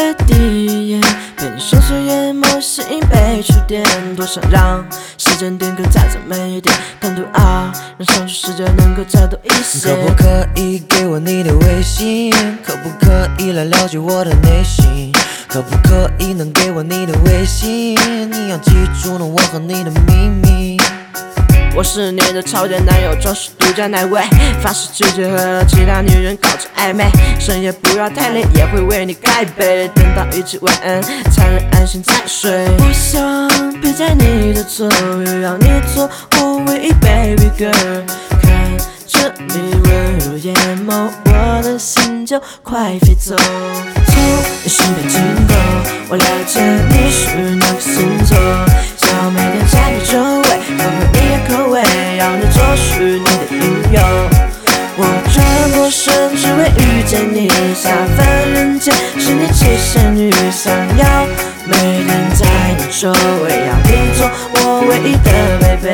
的第一眼，被你深邃眼眸吸引，被触电，多想让时间定格再怎么一点，单独啊，让相处时间能够再多一些。 可不可以给我你的微信？可不可以来了解我的内心？可不可以能给我你的微信？你要记住了我和你的秘密。 我是你的超级男友，装饰独家奶味，发誓拒绝和其他女人搞着暧昧，深夜不要太累，也会为你盖被，等到一起晚安，才能安心再睡。我想陪在你的左右，让你做我唯一 baby girl， 看着你温柔眼眸，我的心就快飞走。从你身边经过，我了解你是哪个星座，想要每天在你周围，符合你的口味，让你做属于你的应有。我转过身，只为遇见你，下凡人间是你七仙女，想要每天在你周围，让你做我唯一的 baby。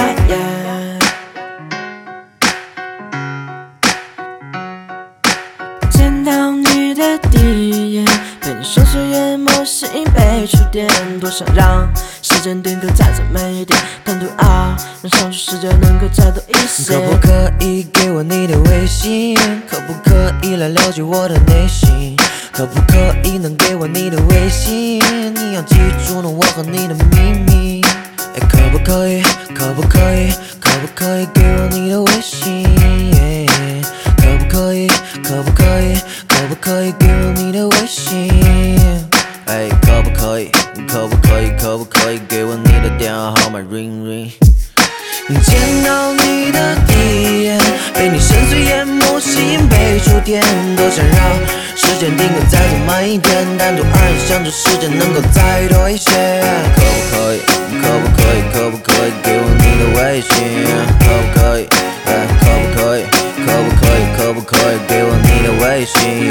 见到你的第一眼，被你深邃眼眸吸引，被触电，多想让时间定格再怎么一点，单独啊，让相处时间能够再多一些。 可不可以给我你的微信？可不可以来了解我的内心？可不可以能给我你的微信？你要记住了我和你的秘密。可不可以？可不可以？可不可以给我你的微信？可不可以？可不可以？可不可以给我你的微信？可不可以？可不可以？可不可以给我你的电话号码 ring ring？ 见到你的第一眼，被你深邃眼眸吸引，被触电，多想让时间定格再多慢一点，单独二人相处时间能够再多一些。可不可以？可不可以？可不可以给我你的微信？可不可以？可不可以？可不可以？可不可以给我你的微信？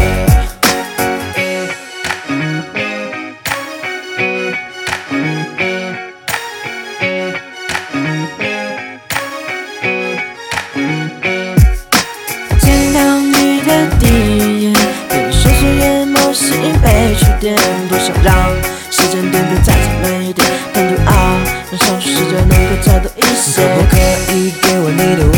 见到你的第一眼，被你深邃眼眸吸引，被触电，多想让时间定格再怎么一点，单独啊，让相处时间能够再多一些。 可不可以给我你的